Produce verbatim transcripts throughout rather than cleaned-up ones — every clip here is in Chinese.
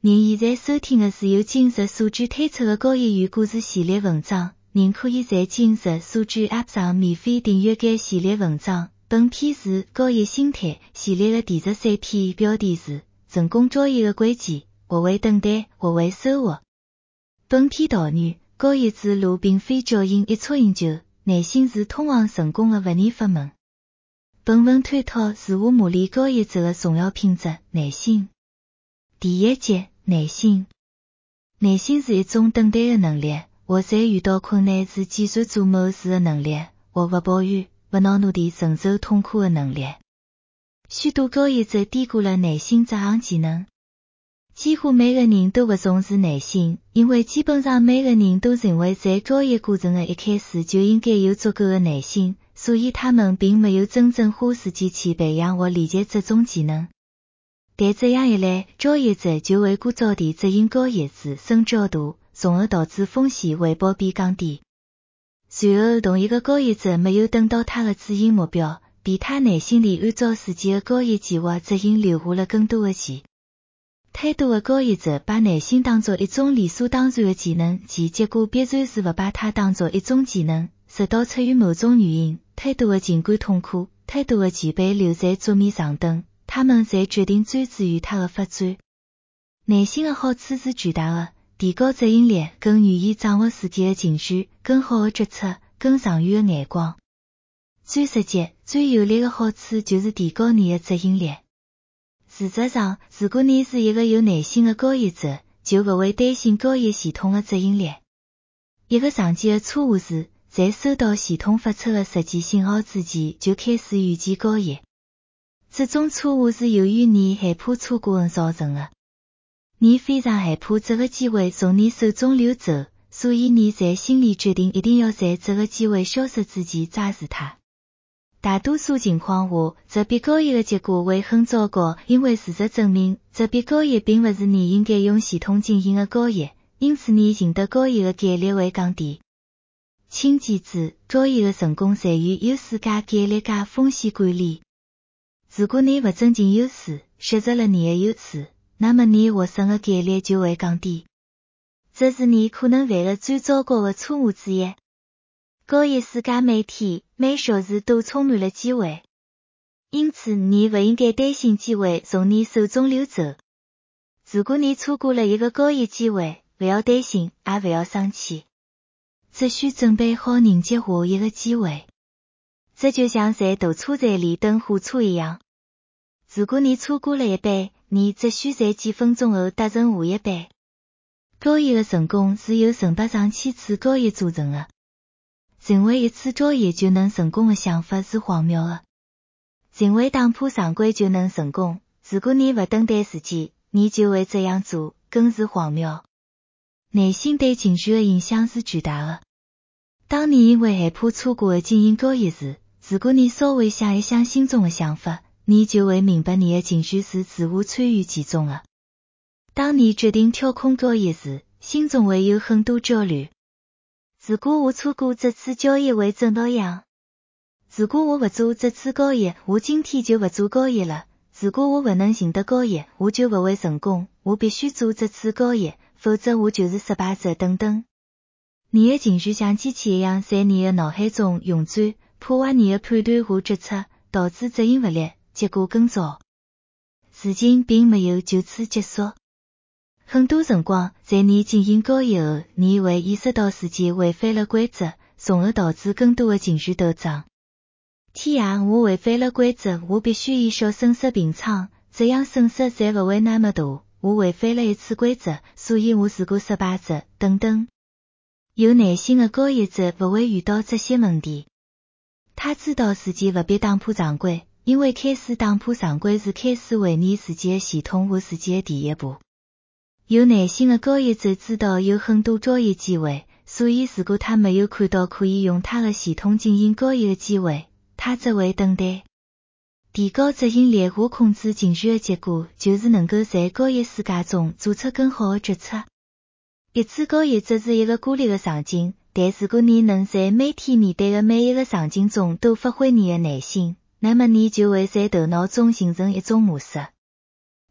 您现在收听的是由今日所知推出的高业余故事系列文章，您可以在今日所知 App 上免费订阅该系列文章。本篇是高业心态系列的第十三篇，标题是成功交易的关键，何为等待，何为收获。本篇导语：高业之路并非脚印一蹴而就，耐心是通往成功的不二法门。本文探讨自我磨练高业者的重要品质，耐心。第一节，耐心。耐心是一种等待的能力，或在遇到困难时坚持做某事的能力，或不抱怨、不恼怒地承受痛苦的能力。许多高业者低估了耐心这项技能。几乎每个人都不重视耐心，因为基本上每个人都认为在高业过程的一开始就应该有足够的耐心，所以他们并没有真正花时间去培养或练习这种技能。但这样一来，交易者就会过早地执行交易时升较大，从而导致风险回报比降低。随后同一个交易者没有等到他的主营目标，比他耐心地按照自己的交易计划执行留下了更多的钱。太多的交易者把耐心当作一种理所当然的技能，其结果必然是不把它当作一种技能，直到出于某种原因，太多的情感痛苦，太多的钱被留在桌面上等，他们才决定专注于它的发展。耐心的好处是巨大的，提高执行力，更愿意掌握自己的情绪，更好的决策，更长远的眼光。最直接、最有力的好处就是提高你的执行力。事实上，如果你是一个有耐心的交易者，就不会担心交易系统的执行力。一个常见的错误是，在收到系统发出的实际信号之前就开始预期交易。这种错误是由于你害怕错过而造成的。你非常害怕这个机会从你手中溜走，所以你在心里决定一定要在这个机会消失之前抓住它。大多数情况下，这笔交易的结果会很糟糕，因为事实证明，这笔交易并不是你应该用系统进行的交易，因此你赢得交易的概率会降低。请记住，交易的成功在于优势加概率加风险管理。如果你不增进优势，削弱了你的优势，那么你获胜的概率就会降低。这是你可能犯的最糟糕的错误之一。交易世界每天、每小时都充满了机会，因此你不应该担心机会从你手中溜走。如果你错过了一个交易机会，不要担心，也不要生气，只需准备好迎接下一个机会。这就像在堵车站里等火车一样。如果你错过了一班，你只需在几分钟后搭乘下一班。交易的成功是由成百上千次交易组成的。认为一次交易就能成功的想法是荒谬的。认为打破常规就能成功，如果你不等待时机，你就会这样做，更是荒谬。耐心对情绪的影响是巨大的。当你因为害怕错过而进行交易时，如果你稍微想一想心中的想法，你就会明白你的情绪是自我参与其中的。当你决定跳空交易时，心中会有很多焦虑。如果我错过这次交易会怎么样？如果我不做这次交易，我今天就不做交易了。如果我不能赢得交易，我就不会成功。我必须做这次交易，否则我就是失败者等等。你的情绪像机器一样在你的脑海中运转，破坏你的判断和决策，导致执行不力，结果更糟。事情并没有就此结束。很多辰光，在你进行交易后，你会意识到自己违反了规则，从而导致更多的情绪斗争。天啊，我违反了规则，我必须以小损失平仓，这样损失才不会那么大。我违反了一次规则，所以我是个失败者，等等。有耐心的交易者不会遇到这些问题。他知道自己不必打破常规，因为开始打破常规是开始为你自己的系统和自己的第一步。有耐心的交易者知道有很多交易机会，所以如果他没有看到可以用他的系统进行交易的机会，他只会等待。提高执行力和控制情绪的结果，就是能够在交易世界中做出更好的决策。一次交易只是一个孤立的场景，但如果你能在每天面对的每一个场景中都发挥你的耐心，那么你就会在头脑中形成一种模式。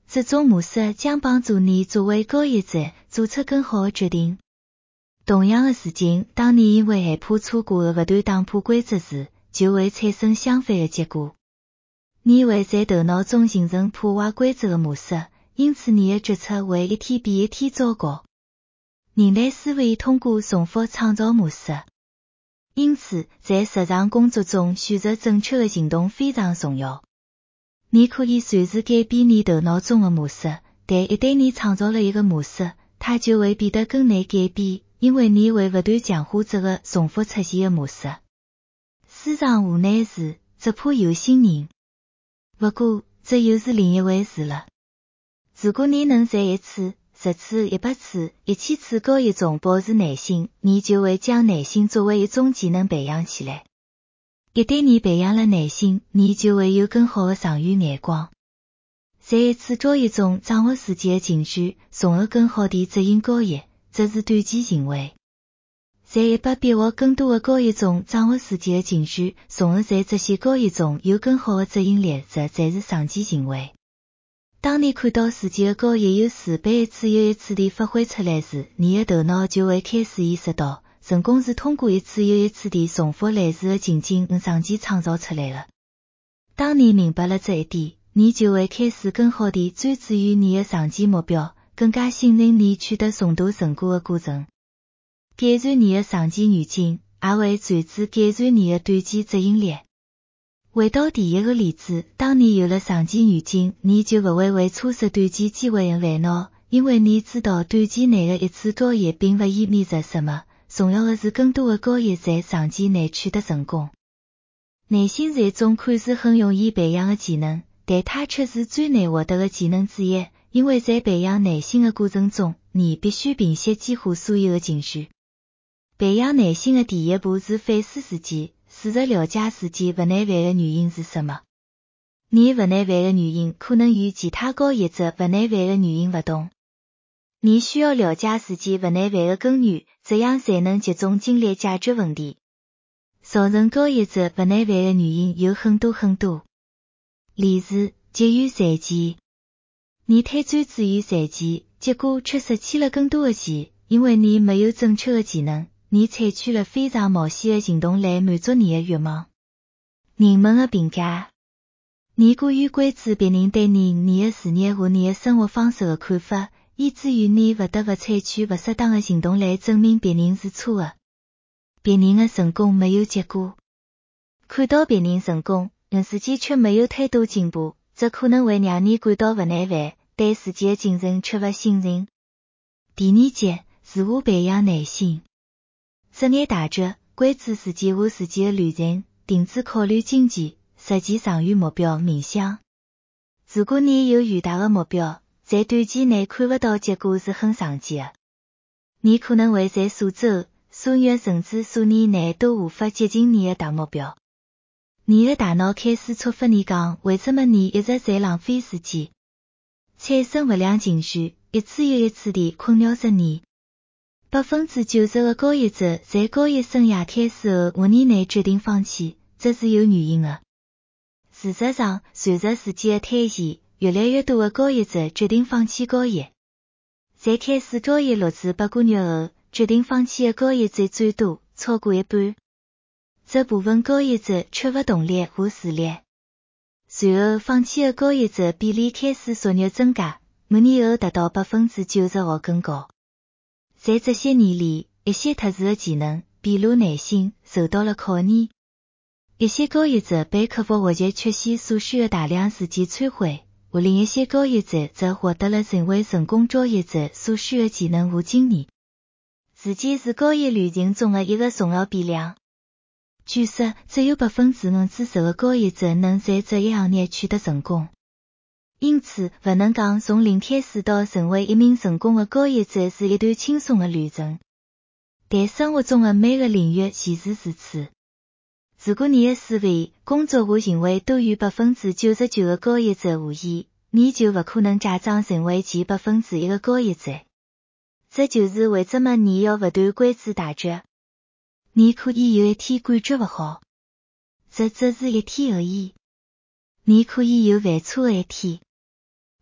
这种模式将帮助你作为交易者做出更好的决定。同样的事情，当你因为害怕错过的不断打破规则时，就会产生相反的结果。你会在头脑中形成破坏规则的模式，因此你的决策会一天比一天糟糕。人类思维通过重复创造模式，因此在日常工作中选择正确的行动非常重要。你可以随时改变你头脑中的模式，但一旦你创造了一个模式，它就会变得更难改变，因为你会不断强化这个重复出现的模式。市场无奈是，只怕有心人。不过，这又是另一回事了。如果你能在一次、十次、一百次、一千次交易中保持耐心，你就会将耐心作为一种技能培养起来。一旦你培养了耐心，你就会有更好的长远眼光。在一次交易中掌握自己的情绪，从而更好地执行交易，这是短期行为。在一百笔或更多的交易中掌握自己的情绪，从而在这些交易中有更好的执行力，这才是长期行为。当你看到自己的交易有数倍一次又一次地发挥出来时，你的头脑就会开始意识到，成功是通过一次又一次地重复类似的情景与场景创造出来的。当你明白了这一点，你就会开始更好地专注于你的长期目标，更加信任你取得重大成果的过程。改善你的长期远景，也会随之改善你的短期执行力。回到第一个例子，当你有了长期远景，你就不会为错失短期机会而烦恼，因为你知道短期内的一次交易并不意味着什么，重要的是更多的交易在长期内取得成功。耐心是一种看似很容易培养的技能，但它却是最难获得的技能之一，因为在培养耐心的过程中，你必须平息几乎所有的情绪。培养耐心的第一步是反思自己，试着了解自己不耐烦的原因是什么。你不耐烦的原因可能与其他交易者不耐烦的原因不同。你需要了解自己不耐烦的根源，这样才能集中精力解决问题。造成交易者不耐烦的原因有很多很多。例如，急于赚钱。你太专注于赚钱，结果却失去了更多的钱，因为你没有正确的技能。你采取了非常冒险的行动来满足你的欲望。人们的评价。你过于关注别人对你、你的事业和你的生活方式的看法，以至于你不得不采取不适当的行动来证明别人是错的。别人的成功没有结果。看到别人成功，而自己却没有太多进步，这可能会让你感到不耐烦，对自己的精神缺乏信任。第二节，自我培养耐心。职业大局，关注自己和自己的旅程，停止考虑经济，实际长远目标冥想。如果你有远大的目标，在短期内看不到结果是很常见的。你可能会在数周、数月甚至数年内都无法接近你的大目标。你的大脑开始触发你讲，为什么你一直在浪费时间？产生不良情绪，一次又一次地困扰着你。百分之九十的交易者在交易生涯开始后五年内决定放弃，这是有原因的。事实上，随着时间的推移，越来越多的交易者决定放弃交易。在开始交易六至八个月后，决定放弃的交易者最多，超过一半。这部分交易者缺乏动力和实力。随后放弃的交易者比例开始逐月增加，五年后达到百分之九十或更高。在这些年里，一些特殊的技能，比如耐心，受到了考验。一些交易者被克服获取缺陷所需的大量时间摧毁，而另一些交易者则获得了成为成功交易者所需的技能和经验。时间是交易旅程中的一个重要变量。据说，只有百分之五至十的交易者能在这一行业取得成功。因此，不能讲从零开始到成为一名成功的交易者是一段轻松的旅程。但生活中的每个领域其实如此。如果你的思维、工作和行为都与百分之九十九的交易者无异，你就不可能假装成为前百分之一的交易者。这就是为什么你要不断关注大局。你可以有一天感觉不好，这只是一天而已。你可以有犯错的一天。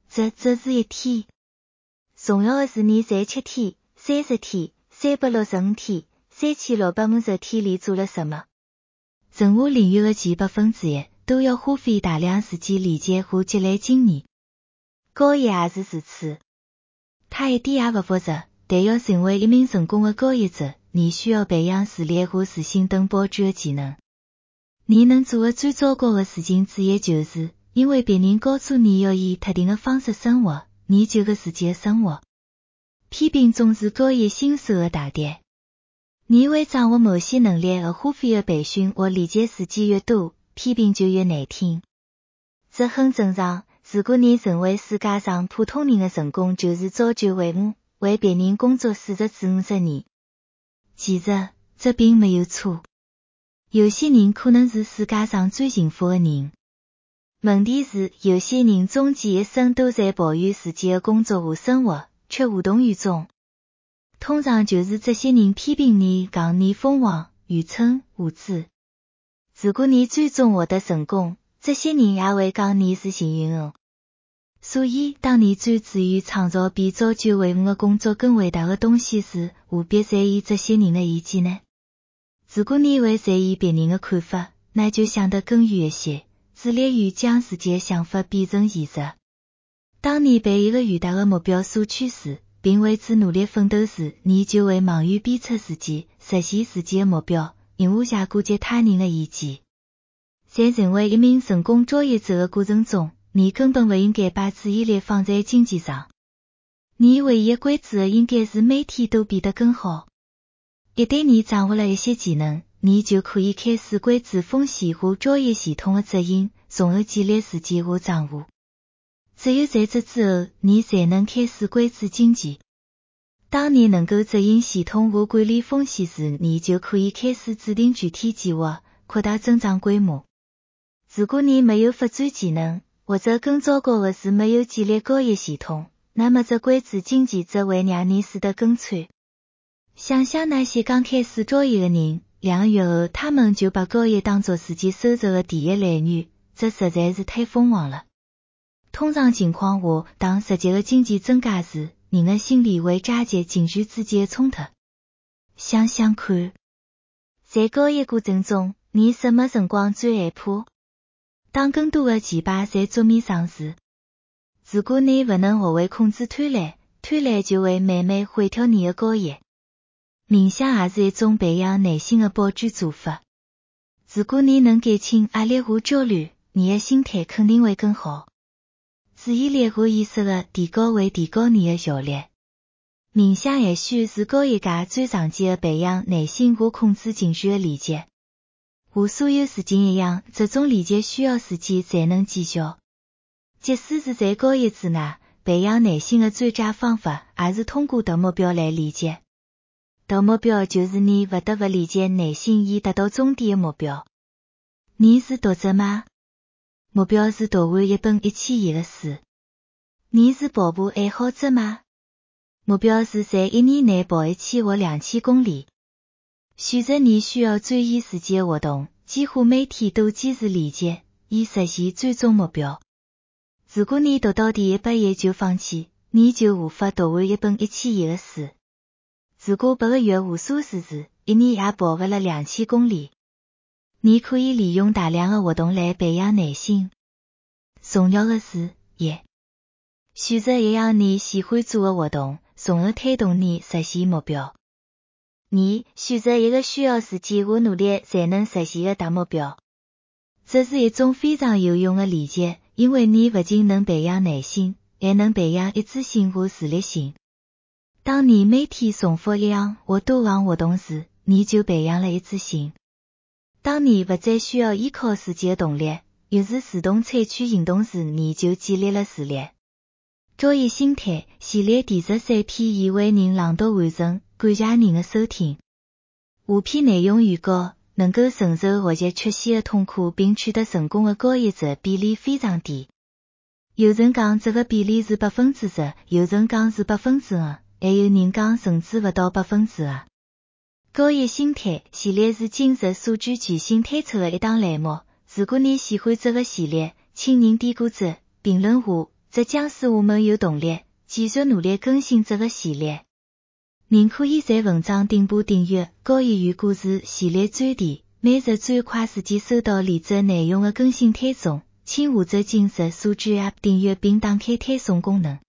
这只是一天。重要的是你在七天、三十天、三百六十五天、三千六百五十天里做了什么。任何领域的前百分之一都要花费大量时间理解和积累经验。高一也是如此。它一点也不复杂，但要成为一名成功的高一者，你需要培养自律和自信等保守的技能。你能做的最糟糕的事情之一就是，因为别人告诉你要以特定的方式生活，你就个自己的生活。批评总是高一新手的大敌。你为掌握某些能力而花费的培训或理解时间越多，批评就越难听。这很正常，如果你认为世界上普通人的成功就是朝九晚五，为别人工作四十至五十年。其实，这并没有错。有些人可能是世界上最幸福的人。问题是，有些人终其一生都在抱怨自己的工作和生活，却无动于衷。通常就是这些人批评你，讲你疯狂、愚蠢、无知。如果你最终获得成功，这些人也会讲你是幸运的。所以，当你专注于创造比朝九晚五的工作更伟大的东西时，何必在意这些人的意见呢？如果你会在意别人的看法，那就想得更远一些，致力于将自己的想法变成现实。当你被一个远大的目标所驱使，并为之努力奋斗时，你就会忙于鞭策自己，实现自己的目标，并无暇顾及他人的意见。在成为一名成功卓越者的过程中，你根本不应该把注意力放在经济上。你唯一关注的应该是每天都变得更好。一旦你掌握了一些技能，你就可以开始关注风险和专业系统的指引，从而建立自己和账户。只有在这之后，你才能开始关注经济。当你能够指引系统和管理风险时，你就可以开始制定具体计划，扩大增长规模。如果你没有发展技能，或者更糟糕的是没有建立高业系统，那么这关注经济则会让你死得更惨。想想那些刚开始专业的人，两个月后他们就把高业当作自己收入的第一来源，这实在是太疯狂了。通常情况下，当实际的经济增加时，人的心理会加剧情绪之间的冲突。想想看，在高业过程中，你什么辰光最害怕？当更多的钱牌在桌面上时，如果你不能学会控制贪婪，贪婪就会慢慢毁掉你的高业。冥想也是一种培养内心的保守做法。如果你能减轻压力和焦虑，你的心态肯定会更好。注意力和意识的提高会提高你的效率。冥想也许是高业界最常见的培养内心和控制情绪的理解。和所有事情一样，这种理解需要时间才能见效。即使是在高业之外，培养内心的最佳方法也是通过大目标来理解。大目标就是你不得不理解内心以达到终点的目标。你是读者吗？目标是读完一本一千页的书。你是跑步爱好者吗？目标是在一年内跑一千或两千公里。选择你需要转移时间的活动，几乎每天都坚持理解，以实现最终目标。如果你读到第一百页就放弃，你就无法读完一本一千页的书。如果八个月无所事事，一年也跑不了两千公里。你可以利用大量的活动来培养耐心。重要的是，一，选择一样你喜欢做的活动，从而推动你实现目标。二，选择一个需要时间和努力才能实现的大目标。这是一种非常有用的理解，因为你不仅能培养耐心，还能培养一致性和自律性。当你每天重复一样或多项活动时，你就培养了一致性。当你不再需要依靠自己的动力，而是自动采取行动时，你就建立了自律。卓越心态系列第十三篇已为您朗读完成，感谢您的收听。下篇内容预告，能够承受学习缺陷的痛苦并取得成功的高业者比例非常低。有人讲这个比例是百分之十，有人讲是百分之五，还有人讲甚至不到百分之二。高业心态系列是今日数据全新推出的一档栏目，如果你喜欢这个系列，请您点个赞、评论下， 这将使我们有动力继续努力更新这个系列。您可以在文章顶部订阅高一语故事系列专题，每日最快时间收到例子内容的更新推送，请或者进入数据 App 订阅并打开推送功能。